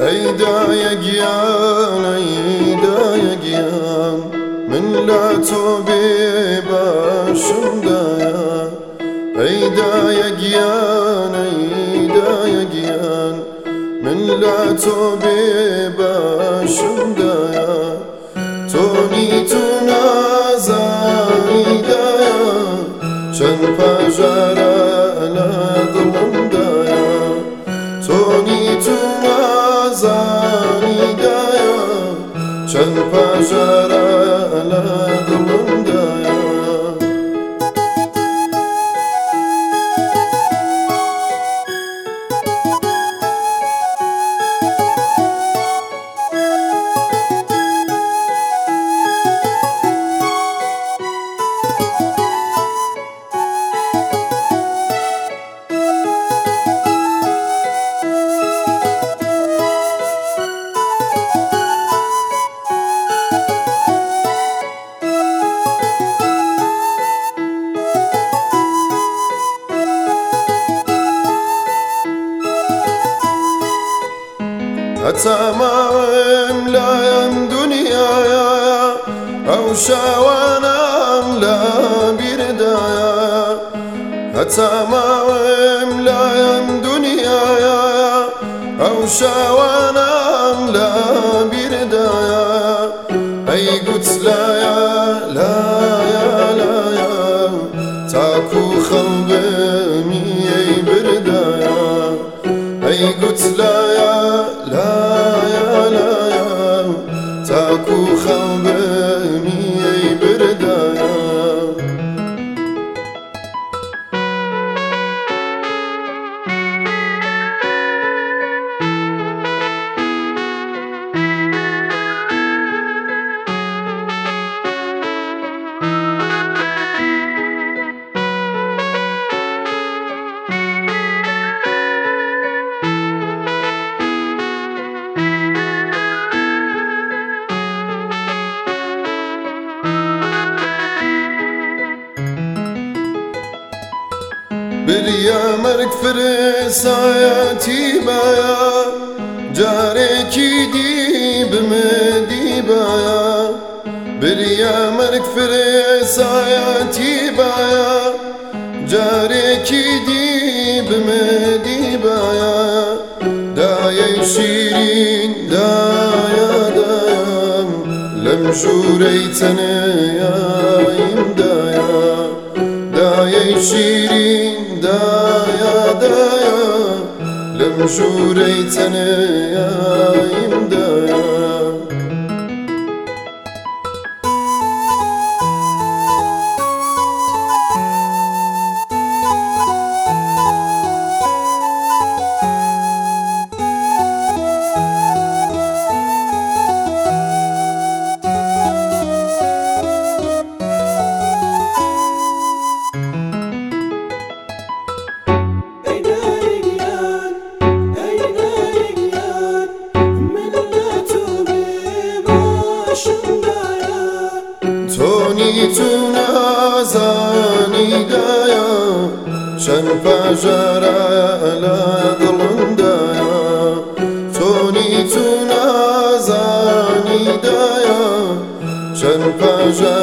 گیان من لا تو بی باشم دایا ایدای گیان من لا تو بی باشم دایا تو نی تو نازانی دایا چند پاجارا ندلم دایا تو نی تو نازانی دایا چند پاجارا ندلم دایا تمام لایم دنیایا او شوانم لا بیردایا تمام لایم دنیایا او شوانم لا بیردایا ای گوت لایا تاکو خلبمی ای بردایا ای گوت لایا تاکو خلبمی ای بردایا بریا مرگ فرسایتی بایا جارێکی دی بمدی بایا بریا مرگ فرسایتی بایا جارێکی دی بمدی بایا دایەی شیرین دایام لەم ژوورەی تەنەیایم دایا دایەی شیرین دایا لەم ژوورەی تەنەیایم دایا تو نازانی دایا چند پاجارا لدڵم دایا تۆنی تو نازانی دایا چند پاجارا